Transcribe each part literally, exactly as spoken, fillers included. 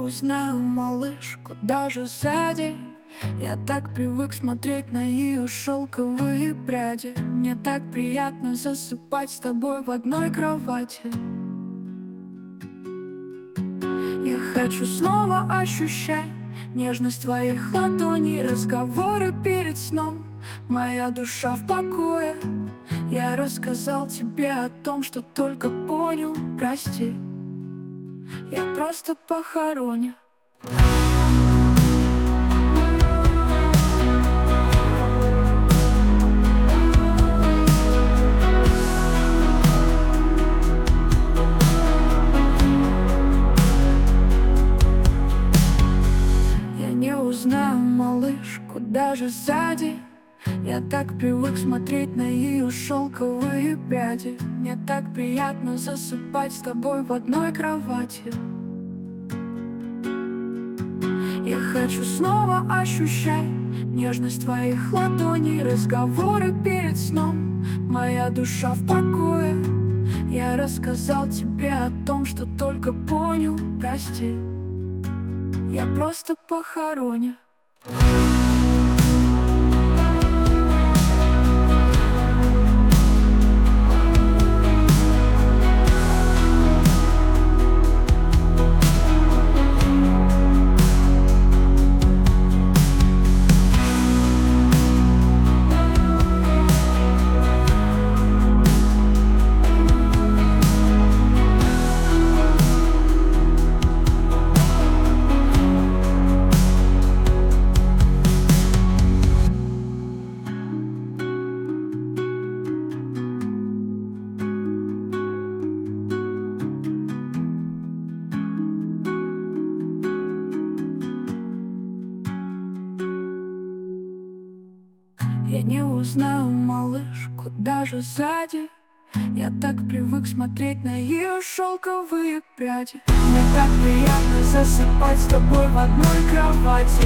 узнаю, малыш, куда же сзади? Я так привык смотреть на ее шелковые пряди. Мне так приятно засыпать с тобой в одной кровати. Я хочу снова ощущать нежность твоих ладоней, разговоры перед сном. Моя душа в покое. Я рассказал тебе о том, что только понял. Прости, я просто похоронен. Я не узнаю, малыш, куда же сзади? Я так привык смотреть на ее шелковые пряди. Мне так приятно засыпать с тобой в одной кровати. Я хочу снова ощущать нежность твоих ладоней, разговоры перед сном. Моя душа в покое. Я рассказал тебе о том, что только понял. Прости, я просто похоронен. Я не узнаю, малыш, куда же сзади? Я так привык смотреть на ее шелковые пряди. Мне так приятно засыпать с тобой в одной кровати.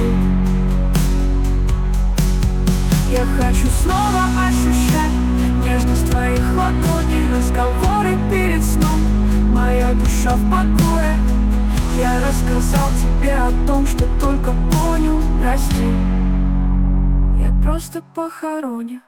Я хочу снова ощущать нежность твоих ладоней, разговоры перед сном. Моя душа в покое. Я рассказал тебе о том, что только понял. Прости, я просто похоронен.